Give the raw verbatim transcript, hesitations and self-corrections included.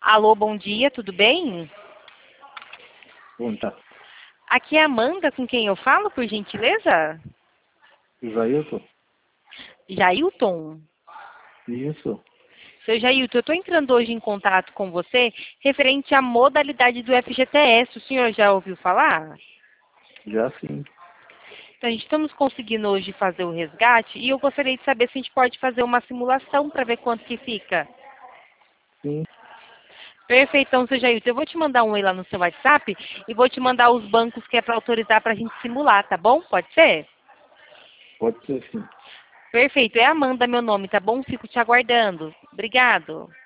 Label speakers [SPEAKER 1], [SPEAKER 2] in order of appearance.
[SPEAKER 1] Alô, bom dia, tudo bem?
[SPEAKER 2] Bom, tá.
[SPEAKER 1] Aqui é a Amanda, com quem eu falo, por gentileza?
[SPEAKER 2] Jailton?
[SPEAKER 1] Jailton?
[SPEAKER 2] Isso.
[SPEAKER 1] Seu Jailton, eu estou entrando hoje em contato com você referente à modalidade do F G T S. O senhor já ouviu falar?
[SPEAKER 2] Já sim.
[SPEAKER 1] Então, a gente estamos conseguindo hoje fazer o resgate e eu gostaria de saber se a gente pode fazer uma simulação para ver quanto que fica.
[SPEAKER 2] Sim,
[SPEAKER 1] Perfeito, então, seu Jailton, eu vou te mandar um e-mail lá no seu WhatsApp e vou te mandar os bancos que é para autorizar para a gente simular, tá bom? Pode ser?
[SPEAKER 2] pode ser sim.
[SPEAKER 1] Perfeito, é Amanda meu nome, tá bom? Fico te aguardando. Obrigado.